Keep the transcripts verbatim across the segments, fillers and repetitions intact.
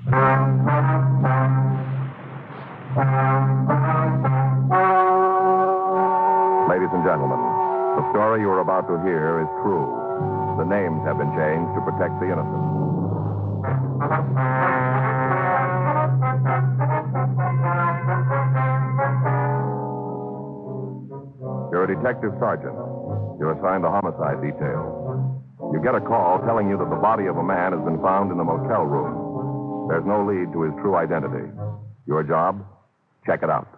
Ladies and gentlemen, the story you are about to hear is true. The names have been changed to protect the innocent. You're a detective sergeant. You're assigned the homicide detail. You get a call telling you that the body of a man has been found in the motel room. There's no lead to his true identity. Your job? Check it out.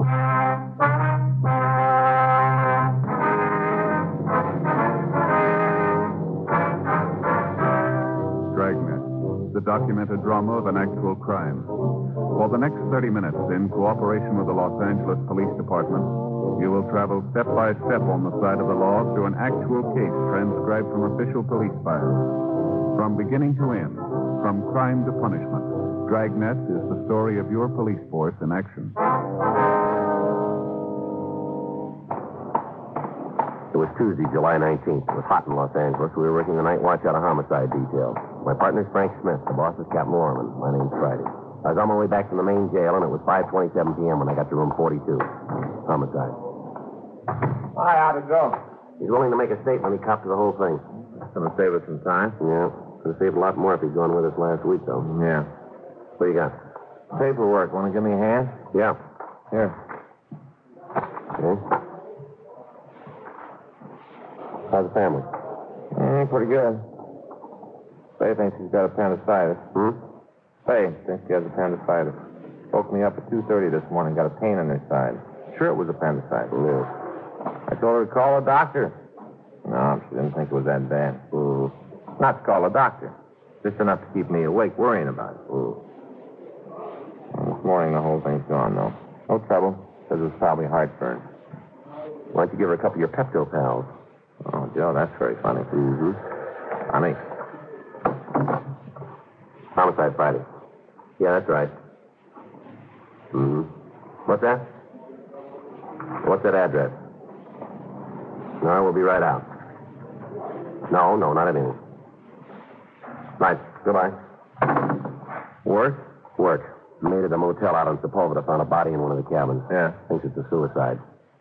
Dragnet, the documented drama of an actual crime. For the next thirty minutes, in cooperation with the Los Angeles Police Department, you will travel step by step on the side of the law through an actual case transcribed from official police files. From beginning to end, from crime to punishment, Dragnet is the story of your police force in action. It was Tuesday, July nineteenth. It was hot in Los Angeles. We were working the night watch out of homicide detail. My partner's Frank Smith. The boss is Captain Lorman. My name's Friday. I was on my way back from the main jail, and it was five twenty-seven p.m. when I got to room forty-two. Homicide. Hi, how'd it go? He's willing to make a statement. He copped to the whole thing. That's going to save us some time. Yeah. Could have saved a lot more if he'd gone with us last week, though. Yeah. What do you got? Paperwork. Want to give me a hand? Yeah. Here. Okay. How's the family? Mm, pretty good. Faye thinks he's got appendicitis. Hmm? Faye thinks he has appendicitis. Woke me up at two thirty this morning. Got a pain in her side. Sure it was appendicitis. Yeah. I told her to call a doctor. No, she didn't think it was that bad. Mm. Not to call a doctor. Just enough to keep me awake worrying about it. Mm. Well, this morning the whole thing's gone, though. No trouble. Says it was probably heartburn. Why don't you give her a couple of your Pepto pals? Oh, Joe, that's very funny. Mm-hmm. Funny. Homicide Friday. Yeah, that's right. Mm-hmm. What's that? What's that address? All right, we'll be right out. No, no, not anything. Right, goodbye. Work? Work. Made at a motel out on Sepulveda. Found a body in one of the cabins. Yeah. Thinks it's a suicide.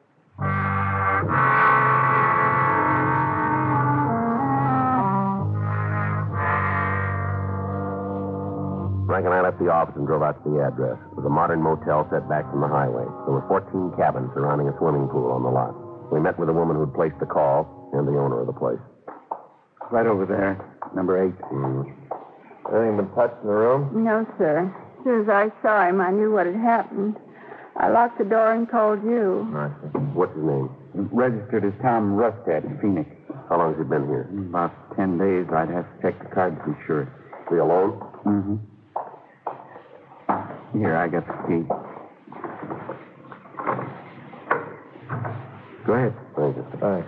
Frank and I left the office and drove out to the address. It was a modern motel set back from the highway. There were fourteen cabins surrounding a swimming pool on the lot. We met with the woman who'd placed the call and the owner of the place. Right over there, number eight. Mm. Anything been touched in the room? No, sir. As soon as I saw him, I knew what had happened. I locked the door and called you. I see. What's his name? Registered as Tom Rustad in Phoenix. How long has he been here? About ten days. I'd have to check the card to be sure. Is he alone? Mm-hmm. Here, I got the key. Go ahead. Thank you. Thanks.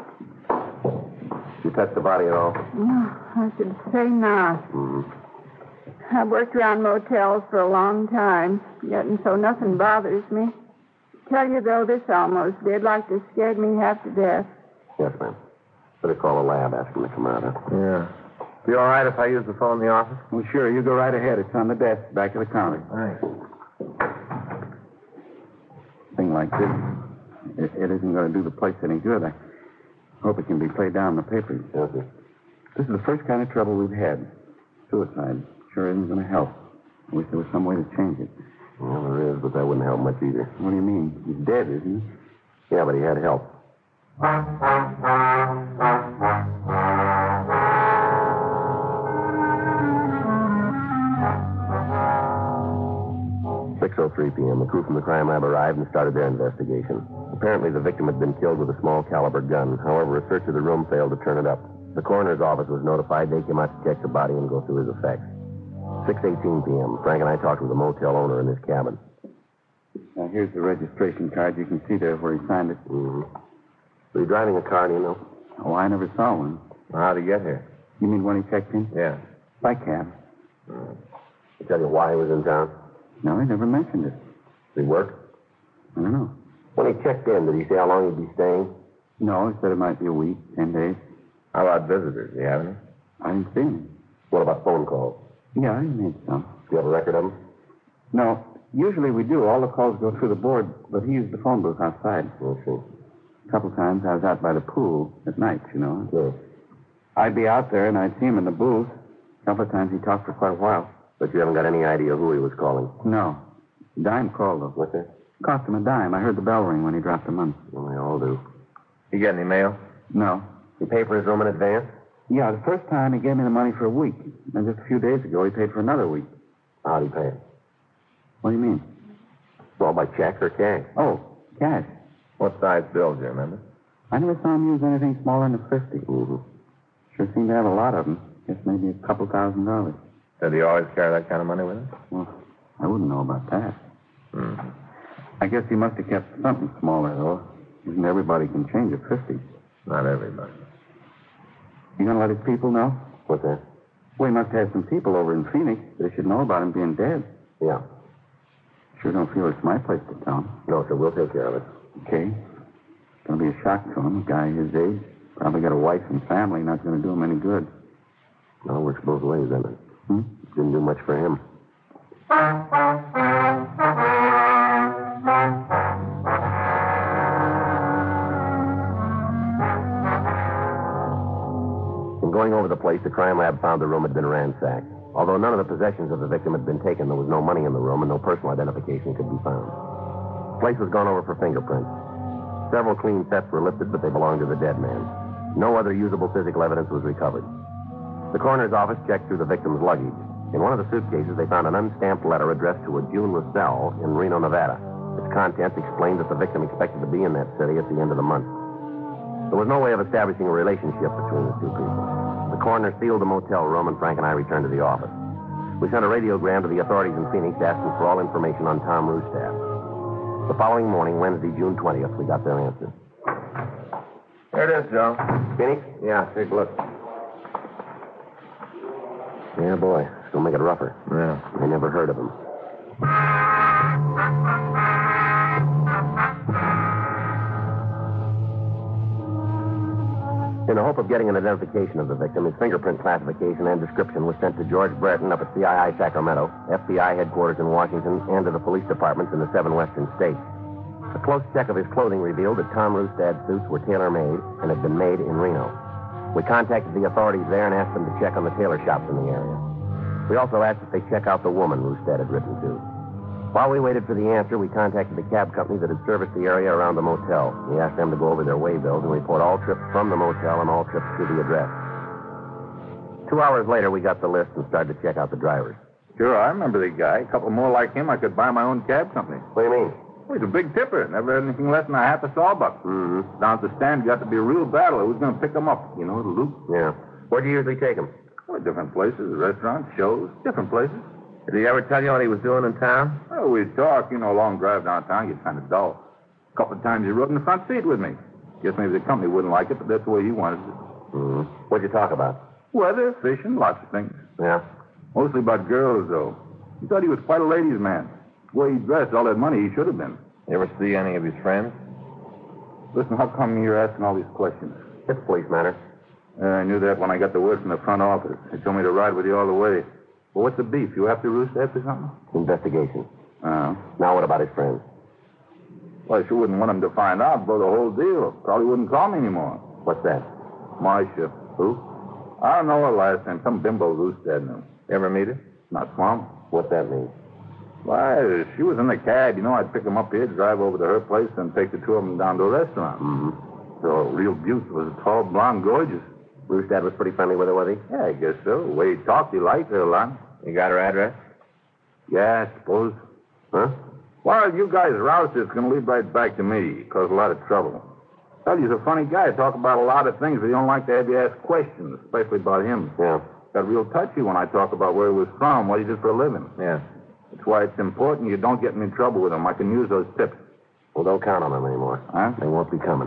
You touched the body at all? No, I should say not. Mm-hmm. I've worked around motels for a long time, yet and so nothing bothers me. Tell you, though, this almost did, like they scared me half to death. Yes, ma'am. Better call a lab, ask him to come out, huh? Yeah. Be all right if I use the phone in the office? Well, sure. You go right ahead. It's on the desk, back of the counter. Thanks. Thing like this, it, it isn't going to do the place any good. I hope it can be played down in the papers. Yes, sir. This is the first kind of trouble we've had. Suicide. Sure isn't going to help. I wish there was some way to change it. Well, there is, but that wouldn't help much either. What do you mean? He's dead, isn't he? Yeah, but he had help. six oh three p.m. The crew from the crime lab arrived and started their investigation. Apparently, the victim had been killed with a small caliber gun. However, a search of the room failed to turn it up. The coroner's office was notified. They came out to check the body and go through his effects. six eighteen p.m. Frank and I talked with the motel owner in his cabin. Now, here's the registration card. You can see there where he signed it. Mm-hmm. Were you driving a car, do you know? Oh, I never saw one. How'd he get here? You mean when he checked in? Yeah. By cab. Mm. Did he tell you why he was in town? No, he never mentioned it. Did he work? I don't know. When he checked in, did he say how long he'd be staying? No, he said it might be a week, ten days. How about visitors? Do you have any? I didn't see any. What about phone calls? Yeah, he made some. you have a record of him? No. Usually we do. All the calls go through the board, but he used the phone booth outside. I see. A couple times I was out by the pool at night, you know. Yes. I'd be out there and I'd see him in the booth. A couple of times he talked for quite a while. But you haven't got any idea who he was calling? No. Dime called, though. What's that? Cost him a dime. I heard the bell ring when he dropped the money. Well, they all do. You get any mail? No. You pay for his room in advance? Yeah, the first time he gave me the money for a week. And just a few days ago, he paid for another week. How'd he pay it? What do you mean? Well, by check or cash? Oh, cash. What size bill, do you remember? I never saw him use anything smaller than a fifty. Mm-hmm. Sure seemed to have a lot of them. Guess maybe a couple thousand dollars. Did he always carry that kind of money with him? Well, I wouldn't know about that. Hmm. I guess he must have kept something smaller, though. Isn't everybody can change a fifty? Not everybody. You gonna let his people know? What's that? Well, he must have some people over in Phoenix. They should know about him being dead. Yeah. Sure don't feel it's my place to tell him. No, sir, we'll take care of it. Okay. It's gonna be a shock to him. A guy his age. Probably got a wife and family. Not gonna do him any good. Well, it works both ways, doesn't it? Hmm? Didn't do much for him. In going over the place, the crime lab found the room had been ransacked. Although none of the possessions of the victim had been taken, there was no money in the room and no personal identification could be found. The place was gone over for fingerprints. Several clean sets were lifted, but they belonged to the dead man. No other usable physical evidence was recovered. The coroner's office checked through the victim's luggage. In one of the suitcases, they found an unstamped letter addressed to a June Russell in Reno, Nevada. Its contents explained that the victim expected to be in that city at the end of the month. There was no way of establishing a relationship between the two people. The coroner sealed the motel room, and Frank and I returned to the office. We sent a radiogram to the authorities in Phoenix asking for all information on Tom Rustad. The following morning, Wednesday, June twentieth, we got their answer. Here it is, Joe. Phoenix? Yeah, take a look. Yeah, boy. It's going to make it rougher. Yeah. I never heard of him. In the hope of getting an identification of the victim, his fingerprint classification and description was sent to George Brereton up at C I I Sacramento, F B I headquarters in Washington, and to the police departments in the seven western states. A close check of his clothing revealed that Tom Rustad's suits were tailor-made and had been made in Reno. We contacted the authorities there and asked them to check on the tailor shops in the area. We also asked if they check out the woman Rustad had written to. While we waited for the answer, we contacted the cab company that had serviced the area around the motel. We asked them to go over their way bills and report all trips from the motel and all trips to the address. Two hours later, we got the list and started to check out the drivers. Sure, I remember the guy. A couple more like him, I could buy my own cab company. What do you mean? Well, he's a big tipper. Never had anything less than a half a sawbuck. Mm-hmm. Down at the stand, got to be a real battle. Who's going to pick him up? You know, the loop. Yeah. Where'd you usually take him? Well, different places, restaurants, shows, different places. Did he ever tell you what he was doing in town? Well, we'd talk, you know, a long drive downtown, get kind of dull. A couple of times he rode in the front seat with me. Guess maybe the company wouldn't like it, but that's the way he wanted it. Mm-hmm. What'd you talk about? Weather, fishing, lots of things. Yeah. Mostly about girls, though. He thought he was quite a ladies' man. The way he dressed, all that money he should have been. You ever see any of his friends? Listen, how come you're asking all these questions? It's a police matter. Uh, I knew that when I got the word from the front office. They told me to ride with you all the way. Well, what's the beef? You have to roost after something? Investigation. Oh. Now what about his friends? Well, I sure wouldn't want him to find out, blow the whole deal. Probably wouldn't call me anymore. What's that? Marcia. Who? I don't know her last name. Some bimbo Rustad knew. You ever meet her? Not Swamp. What's that mean? Why, she was in the cab. You know, I'd pick them up here, drive over to her place, and take the two of them down to a restaurant. Mm-hmm. So, real beaut. Was a tall, blonde, gorgeous. Rustad was pretty friendly with her, was he? Yeah, I guess so. The way he talked, he liked her a lot. You got her address? Yeah, I suppose. Huh? Well, you guys roust it's going to lead right back to me. Cause a lot of trouble. Tell you, he's a funny guy. Talk about a lot of things, but he don't like to have you ask questions, especially about him. Yeah. Got real touchy when I talk about where he was from, what he did for a living. Yeah. That's why it's important you don't get me in trouble with him. I can use those tips. Well, don't count on them anymore. Huh? They won't be coming.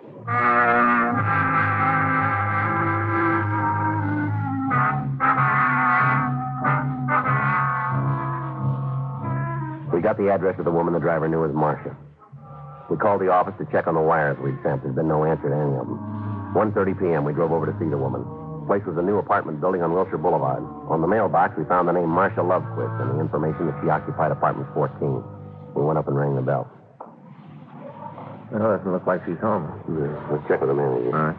We got the address of the woman the driver knew as Marcia. We called the office to check on the wires we'd sent. There's been no answer to any of them. one thirty p.m., we drove over to see the woman. place was a new apartment building on Wilshire Boulevard. On the mailbox, we found the name Marcia Lovequist and the information that she occupied apartment fourteen. We went up and rang the bell. Well, doesn't look like she's home. Yeah, let's check with the manager. All right.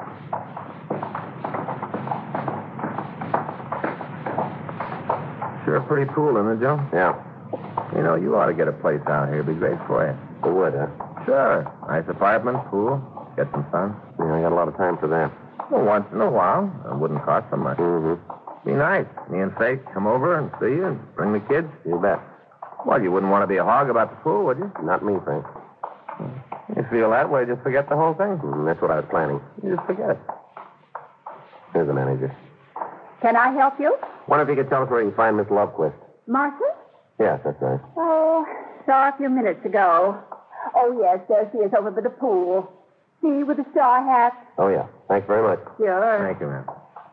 Sure pretty cool, isn't it, Joe? Yeah. You know, you ought to get a place out here. It'd be great for you. It would, huh? Sure. Nice apartment, pool, get some sun. Yeah, I got a lot of time for that. Well, once in a while. It wouldn't cost so much. Mm-hmm. Be nice. Me and Faith come over and see you and bring the kids. You bet. Well, you wouldn't want to be a hog about the pool, would you? Not me, Frank. You feel that way, just forget the whole thing. Mm, that's what I was planning. You just forget it. Here's the manager. Can I help you? Wonder if you could tell us where you can find Miss Lovequist. Marcia? Yes, that's right. Oh, saw her a few minutes ago. Oh, yes, there she is over by the pool. See, with the straw hat. Oh, yeah. Thanks very much. Sure. Thank you, ma'am.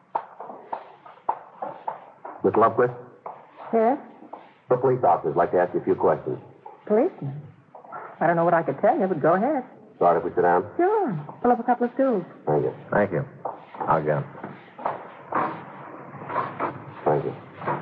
Miss Lovequist, Yes? the police officers like to ask you a few questions. Policeman? I don't know what I could tell you, but go ahead. All right if we sit down? Sure. Pull up a couple of stools. Thank you. Thank you. I'll get 'em. Thank you.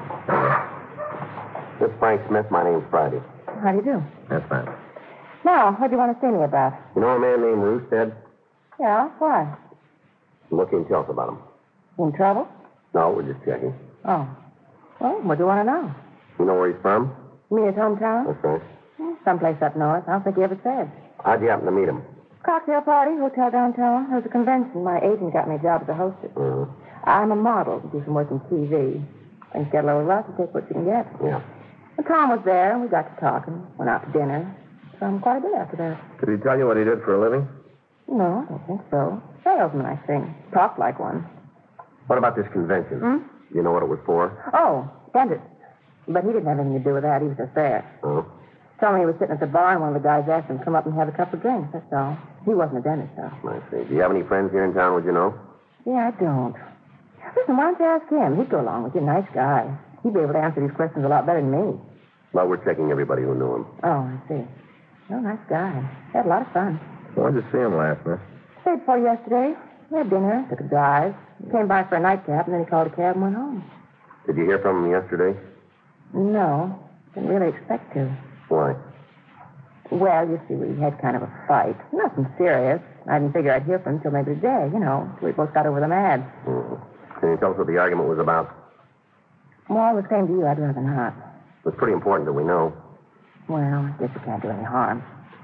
This is Frank Smith. My name's Friday. How do you do? Yes, ma'am. Now, what do you want to see me about? You know a man named Roostead? Yeah, why? Look and tell us about him. You in trouble? No, we're just checking. Oh. Well, what do you want to know? You know where he's from? You mean his hometown? That's right. Someplace up north. I don't think he ever said. How'd you happen to meet him? Cocktail party, hotel downtown. There was a convention. My agent got me a job as a hostess. Uh, I'm a model. Do some work in T V. Things get a little rough. You take what you can get. yeah. And Tom was there, and we got to talking. Went out to dinner. Um, quite a bit after that. Did he tell you what he did for a living? No, I don't think so. Salesman, I think. Talked like one. What about this convention? Hmm? You know what it was for? Oh, dentist. But he didn't have anything to do with that. He was just there. Oh. Told me he was sitting at the bar, and one of the guys asked him to come up and have a couple of drinks. That's all. He wasn't a dentist, though. I see. Do you have any friends here in town, would you know? Yeah, I don't. Listen, why don't you ask him? He'd go along with you. Nice guy. He'd be able to answer these questions a lot better than me. Well, we're checking everybody who knew him. Oh, I see. Oh, nice guy. Had a lot of fun. When did you see him last, miss? Stayed for yesterday. We had dinner, took a drive. He came by for a nightcap, and then he called a cab and went home. Did you hear from him yesterday? No, didn't really expect to. Why? Well, you see, we had kind of a fight. Nothing serious. I didn't figure I'd hear from him until maybe today, you know, till we both got over the mad. Mm. Can you tell us what the argument was about? Well, if it came to you, I'd rather not. It's pretty important that we know. Well, I guess it can't do any harm.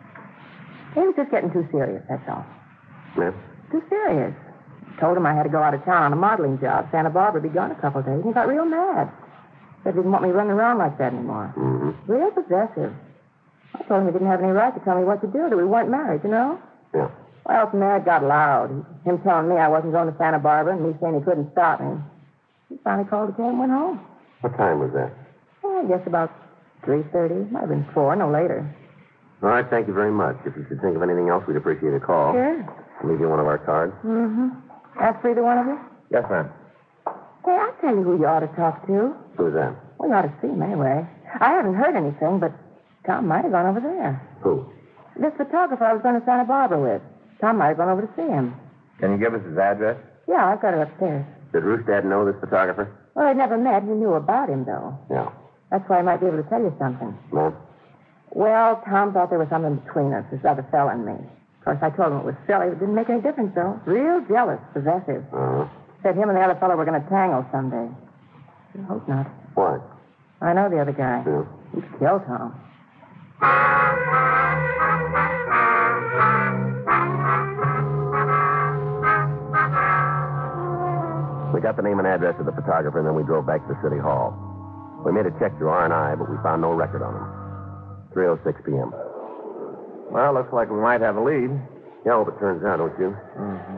He was just getting too serious, that's all. Smith? Too serious. Told him I had to go out of town on a modeling job. Santa Barbara be gone a couple of days. And he got real mad. Said he didn't want me running around like that anymore. Mm-hmm. Real possessive. I told him he didn't have any right to tell me what to do, that we weren't married, you know? Yeah. Well, from there it got loud. Him telling me I wasn't going to Santa Barbara and me saying he couldn't stop me. He finally called the cab and went home. What time was that? Oh, I guess about three thirty. Might have been four, no later. All right, thank you very much. If you should think of anything else, we'd appreciate a call. Sure. I'll leave you one of our cards. Mm-hmm. Ask for either one of you? Yes, ma'am. Hey, I'll tell you who you ought to talk to. Who's that? Well, you ought to see him anyway. I haven't heard anything, but Tom might have gone over there. Who? This photographer I was going to Santa Barbara with. Tom might have gone over to see him. Can you give us his address? Yeah, I've got it upstairs. Did Roostead know this photographer? Well, they'd never met. He knew about him, though. Yeah. That's why I might be able to tell you something. No? Well, Tom thought there was something between us, this other fella and me. Of course, I told him it was silly. It didn't make any difference, though. Real jealous, possessive. Uh-huh. Said him and the other fellow were going to tangle someday. I hope not. Why? I know the other guy. Yeah. He'd kill Tom. We got the name and address of the photographer, and then we drove back to the city hall. We made a check through R and I, but we found no record on him. three oh six p.m. Well, looks like we might have a lead. Yeah, hope it turns out, don't you? Mm-hmm.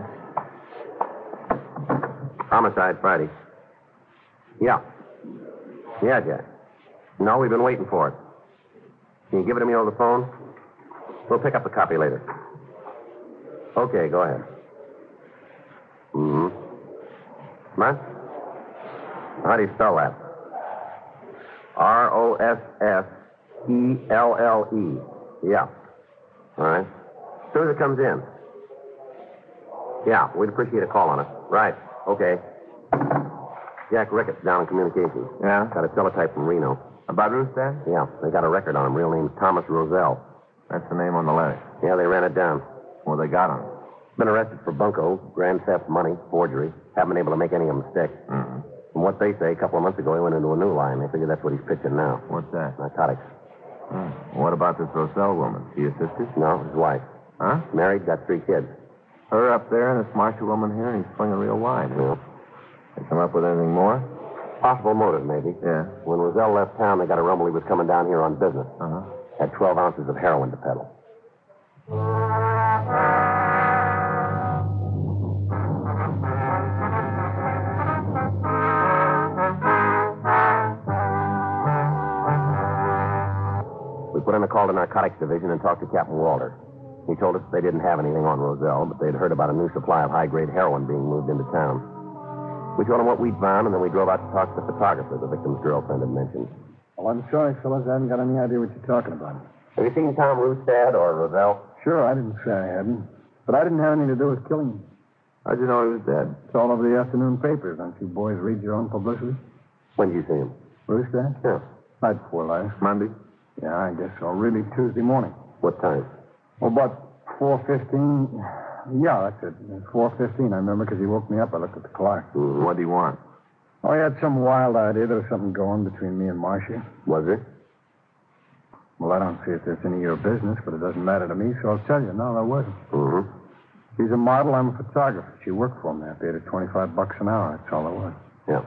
Homicide Friday. Yeah. Yeah, Jack. No, we've been waiting for it. Can you give it to me over the phone? We'll pick up a copy later. Okay, go ahead. Mm-hmm. What? How do you spell that? R O S S E L L E. Yeah. All right. As soon as it comes in. Yeah, we'd appreciate a call on it. Right. Okay. Jack Ricketts down in communications. Yeah? Got a teletype from Reno. About Roostad? Yeah, they got a record on him. Real name's Thomas Roselle. That's the name on the letter. Yeah, they ran it down. Well, they got him. Been arrested for bunco, grand theft, money, forgery. Haven't been able to make any of them stick. Mm-hmm. From what they say, a couple of months ago, he went into a new line. They figure that's what he's pitching now. What's that? Narcotics. Hmm. What about this Roselle woman? She your sister? No, his wife. Huh? Married, got three kids. Her up there and this Marshall woman here, and he's swinging real wide. Yeah. They come up with anything more? Possible motive, maybe. Yeah. When Roselle left town, they got a rumble he was coming down here on business. Uh-huh. Had twelve ounces of heroin to peddle. We put in a call to Narcotics Division and talked to Captain Walter. He told us they didn't have anything on Roselle, but they'd heard about a new supply of high-grade heroin being moved into town. We told him what we'd found, and then we drove out to talk to the photographer the victim's girlfriend had mentioned. Well, I'm sorry, fellas. I haven't got any idea what you're talking about. Have you seen Tom Rustad or Roselle? Sure, I didn't say I hadn't. But I didn't have anything to do with killing him. How'd you know he was dead? It's all over the afternoon papers. Don't you boys read your own publicity? When did you see him? Rooster? Yeah. Night before last. Monday? Yeah, I guess so. Really Tuesday morning. What time? Well, about four fifteen. Yeah, that's it. four fifteen, I remember, because he woke me up. I looked at the clock. Mm-hmm. What do you want? Oh, he had some wild idea there was something going between me and Marcia. Was there? Well, I don't see if there's any of your business, but it doesn't matter to me, so I'll tell you. No, there wasn't. Mm-hmm. She's a model. I'm a photographer. She worked for me. I paid her twenty-five bucks an hour. That's all it was. Yeah.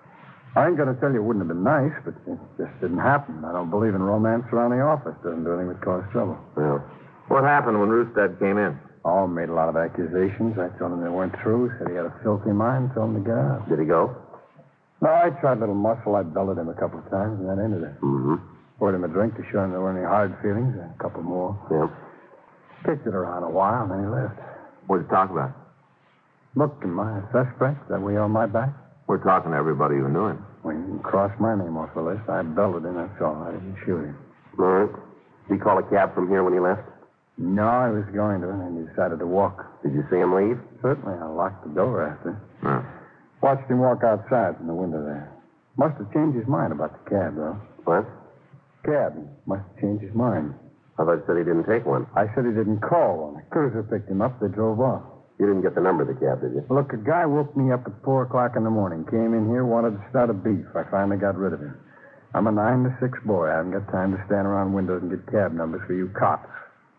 I ain't going to tell you it wouldn't have been nice, but it just didn't happen. I don't believe in romance around the office. Doesn't do anything but cause trouble. Yeah. What happened when Roostad came in? Oh, made a lot of accusations. I told him they weren't true. Said he had a filthy mind. Told him to get out. Did he go? No, I tried a little muscle. I belted him a couple of times, and that ended it. Mm-hmm. Poured him a drink to show him there weren't any hard feelings. A couple more. Yeah. Kicked it around a while, and then he left. What'd you talk about? Look, am I a suspect? That way on my back? We're talking to everybody who knew him. Well, you can cross my name off the list. I belted him, that's all. I didn't shoot him. All right. Did he call a cab from here when he left? No, I was going to, and then he decided to walk. Did you see him leave? Certainly, I locked the door after. Hmm. Watched him walk outside from the window there. Must have changed his mind about the cab, though. What? Cab. Must have changed his mind. I thought you said he didn't take one. I said he didn't call one. A cruiser picked him up. They drove off. You didn't get the number of the cab, did you? Look, a guy woke me up at four o'clock in the morning. Came in here, wanted to start a beef. I finally got rid of him. I'm a nine to six boy. I haven't got time to stand around windows and get cab numbers for you cops.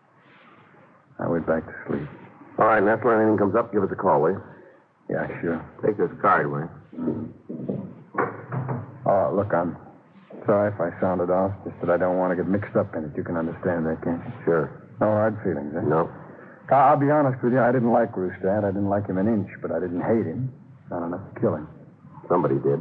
I went back to sleep. All right, Nestler, anything comes up, give us a call, will you? Yeah, sure. Take this card, will you? Oh, look, I'm sorry if I sounded off. Just that I don't want to get mixed up in it. You can understand that, can't you? Sure. No hard feelings, eh? No. I'll be honest with you. I didn't like Roostad. I didn't like him an inch, but I didn't hate him. Not enough to kill him. Somebody did.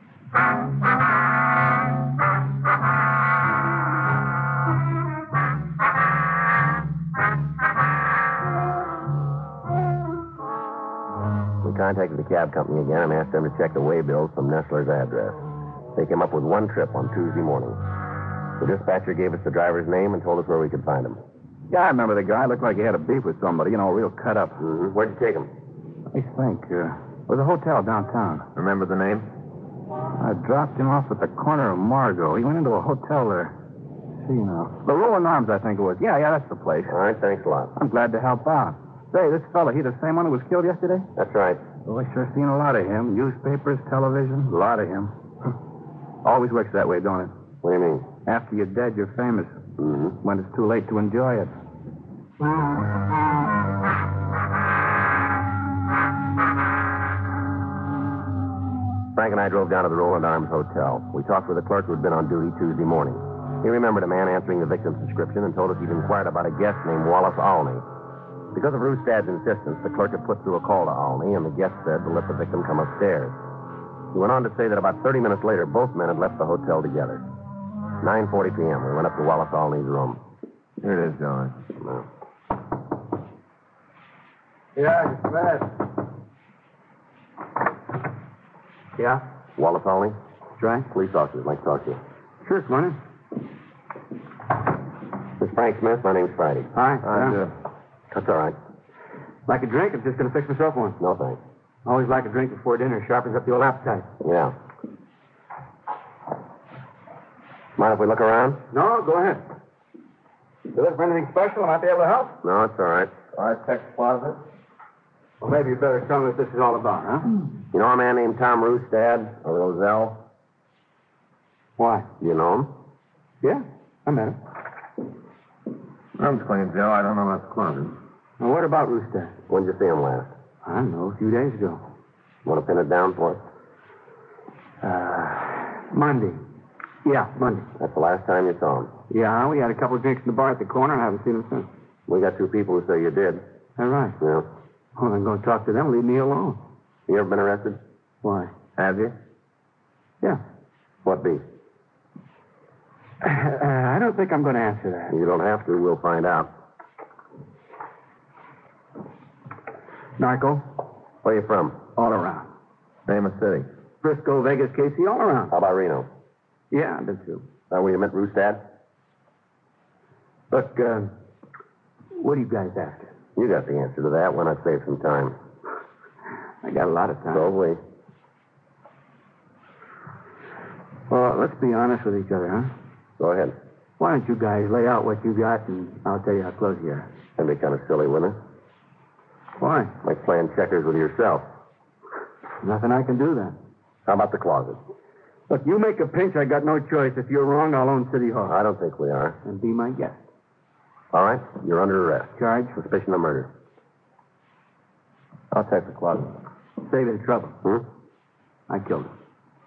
We contacted the cab company again and asked them to check the way bills from Nestler's address. They came up with one trip on Tuesday morning. The dispatcher gave us the driver's name and told us where we could find him. Yeah, I remember the guy. Looked like he had a beef with somebody, you know, real cut up. Mm-hmm. Where'd you take him? Let me think. Uh, it was a hotel downtown. Remember the name? I dropped him off at the corner of Margot. He went into a hotel there. Let's see now. The Rolling Arms, I think it was. Yeah, yeah, that's the place. All right, thanks a lot. I'm glad to help out. Say, this fella, he the same one who was killed yesterday? That's right. Oh, I sure seen a lot of him. Newspapers, television, a lot of him. Always works that way, don't it? What do you mean? After you're dead, you're famous. Mm-hmm. When it's too late to enjoy it. Frank and I drove down to the Roland Arms Hotel. We talked with a clerk who had been on duty Tuesday morning. He remembered a man answering the victim's description and told us he'd inquired about a guest named Wallace Alney. Because of Rustad's insistence, the clerk had put through a call to Alney, and the guest said to let the victim come upstairs. He went on to say that about thirty minutes later, both men had left the hotel together. nine forty p.m., we went up to Wallace Alney's room. Here it is, George. No. Yeah, it's bad. Yeah? Wallace Alney? That's right. Police officers, like to talk to you. Sure, come on in. Miss Frank Smith, my name's Friday. Hi. I'm yeah. good. That's all right. Like a drink? I'm just going to fix myself one. No, thanks. Always like a drink before dinner. Sharpens up the old appetite. Yeah. Mind if we look around? No, go ahead. You looking for anything special? I might be able to help. No, it's all right. Architect's closet? Well, maybe you better tell me what this is all about, huh? You know a man named Tom Rustad, or Roselle? Why? You know him? Yeah, I met him. Room's clean, Joe. I don't know about the closet. Well, what about Rooster? When'd you see him last? I don't know, a few days ago. Want to pin it down for us? Uh, Monday. Yeah, Monday. That's the last time you saw him. Yeah, we had a couple of drinks in the bar at the corner. I haven't seen him since. We got two people who say you did. Is that right? Yeah. Well, I'm going to talk to them. Leave me alone. You ever been arrested? Why? Have you? Yeah. What beat? Uh, I don't think I'm going to answer that. You don't have to. We'll find out. Narco? Where you from? All around. Name of city. Frisco, Vegas, K C, all around. How about Reno? Yeah, I've been too. That where you met Rustad? Look, uh, what are you guys after? You got the answer to that. Why not save some time? I got a lot of time. So have we. Well, let's be honest with each other, huh? Go ahead. Why don't you guys lay out what you got, and I'll tell you how close you are. That'd be kind of silly, wouldn't it? Why? Like playing checkers with yourself. Nothing I can do then. How about the closet? Look, you make a pinch, I got no choice. If you're wrong, I'll own City Hall. I don't think we are. And be my guest. All right, you're under arrest. Charge? Suspicion of murder. I'll take the closet. Save you the trouble. Hmm? I killed him.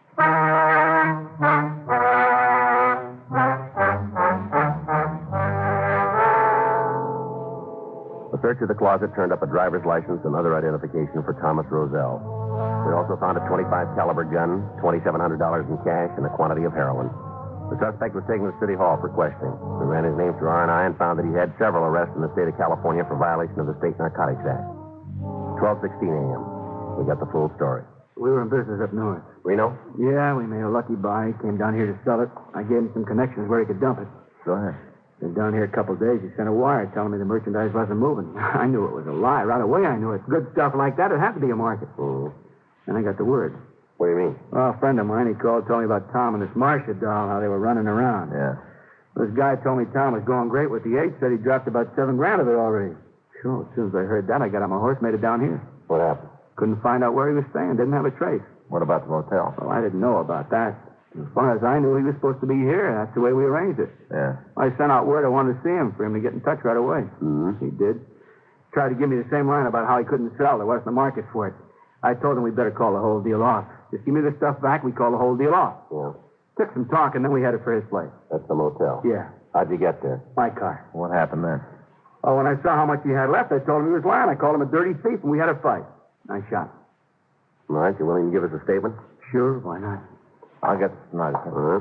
The search of the closet turned up a driver's license and other identification for Thomas Roselle. We also found a twenty-five caliber gun, twenty-seven hundred dollars in cash, and a quantity of heroin. The suspect was taken to City Hall for questioning. We ran his name through R and I and found that he had several arrests in the state of California for violation of the State Narcotics Act. twelve sixteen a.m. We got the full story. We were in business up north. Reno? Yeah, we made a lucky buy. He came down here to sell it. I gave him some connections where he could dump it. Go ahead. Been down here a couple of days. He sent a wire telling me the merchandise wasn't moving. I knew it was a lie. Right away I knew it. Good stuff like that, it'd have to be a market. Mm. And I got the word. What do you mean? Well, a friend of mine, he called, told me about Tom and this Marcia doll, how they were running around. Yeah. This guy told me Tom was going great with the eight, said he dropped about seven grand of it already. Sure, as soon as I heard that, I got on my horse, made it down here. What happened? Couldn't find out where he was staying, didn't have a trace. What about the motel? Well, I didn't know about that. As far as I knew, he was supposed to be here. That's the way we arranged it. Yeah. I sent out word I wanted to see him for him to get in touch right away. Mm-hmm. He did. Tried to give me the same line about how he couldn't sell. There wasn't a market for it. I told him we'd better call the whole deal off. Just give me the stuff back, we call the whole deal off. Yeah. Took some talk, and then we headed for his place. That's the motel. Yeah, How'd you get there? my car. What happened then? Oh, when I saw how much he had left, I told him he was lying. I called him a dirty thief, and we had a fight. I shot him. All right, you willing to give us a statement? Sure, why not? I'll get this tonight. Uh-huh.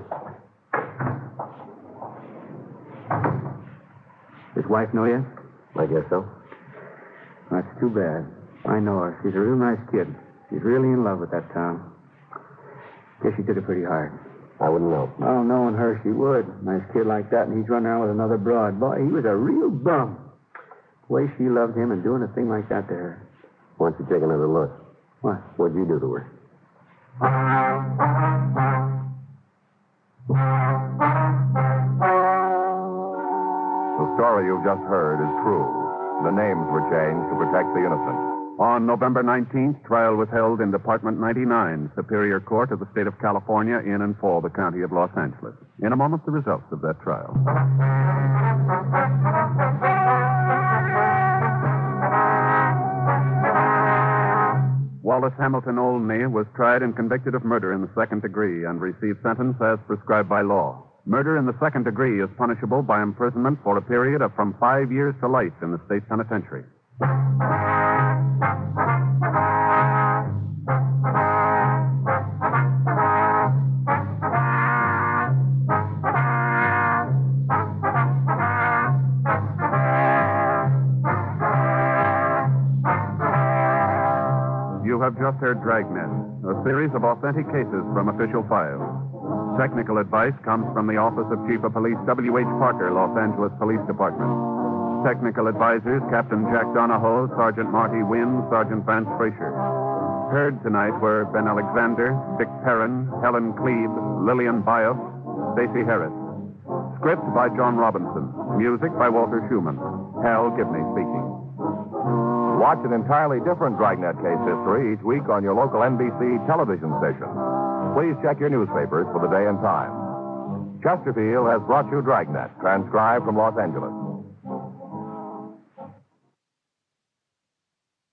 His wife know you? I guess so. That's too bad. I know her. She's a real nice kid. She's really in love with that Tom. Guess she did it pretty hard. I wouldn't know. Well, knowing her, she would. Nice kid like that, and he's running around with another broad. Boy, he was a real bum. The way she loved him and doing a thing like that to her. Why don't you take another look? What? What'd you do to her? The story you've just heard is true. The names were changed to protect the innocent. On November nineteenth, trial was held in Department ninety-nine, Superior Court of the State of California, in and for the County of Los Angeles. In a moment, the results of that trial. Wallace Hamilton Olney was tried and convicted of murder in the second degree and received sentence as prescribed by law. Murder in the second degree is punishable by imprisonment for a period of from five years to life in the state penitentiary. You have just heard Dragnet, a series of authentic cases from official files. Technical advice comes from the Office of Chief of Police W H Parker, Los Angeles Police Department. Technical advisors, Captain Jack Donahoe, Sergeant Marty Wynn, Sergeant Vance Frazier. Heard tonight were Ben Alexander, Dick Perrin, Helen Klebe, Lillian Bios, Stacey Harris. Script by John Robinson. Music by Walter Schumann. Hal Gibney speaking. Watch an entirely different Dragnet case history each week on your local N B C television station. Please check your newspapers for the day and time. Chesterfield has brought you Dragnet, transcribed from Los Angeles.